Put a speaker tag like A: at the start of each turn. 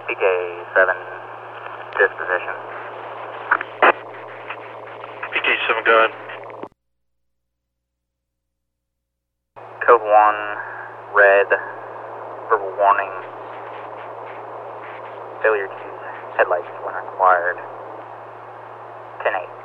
A: PJ7 disposition.
B: PJ7, go ahead.
A: Code 1, red, verbal warning. Failure to use headlights when required. 10-8.